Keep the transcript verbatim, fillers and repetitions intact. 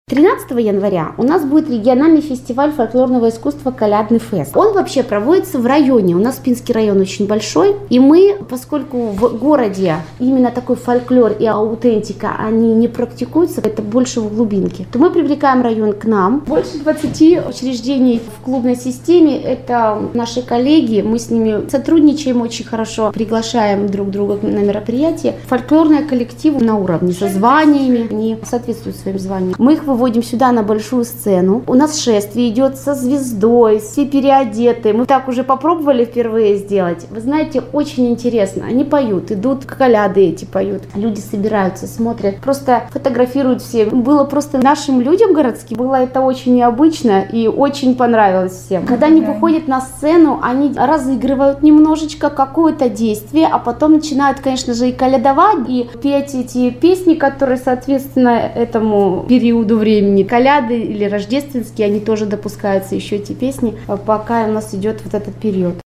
тринадцатого января у нас будет региональный фестиваль фольклорного искусства «Колядный фест». Он вообще проводится в районе. У нас Пинский район очень большой. И мы, поскольку в городе именно такой фольклор и аутентика, они не практикуются, это больше в глубинке, то мы привлекаем район к нам. Больше двадцати учреждений в клубной системе. Это наши коллеги. Мы с ними сотрудничаем очень хорошо. Приглашаем друг друга на мероприятия. Фольклорные коллективы на уровне, со званиями. Они соответствуют своим званиям. Мы их выводим сюда на большую сцену. У нас шествие идет со звездой, все переодеты. Мы так уже попробовали впервые сделать. Вы знаете, очень интересно. Они поют, идут, коляды эти поют. Люди собираются, смотрят, просто фотографируют все. Было просто нашим людям городским, было это очень необычно и очень понравилось всем. Когда они выходят на сцену, они разыгрывают немножечко какое-то действие, а потом начинают, конечно же, и колядовать, и петь эти песни, которые, соответственно, этому периоду времени. времени. Коляды или рождественские, они тоже допускаются, еще эти песни, пока у нас идет вот этот период.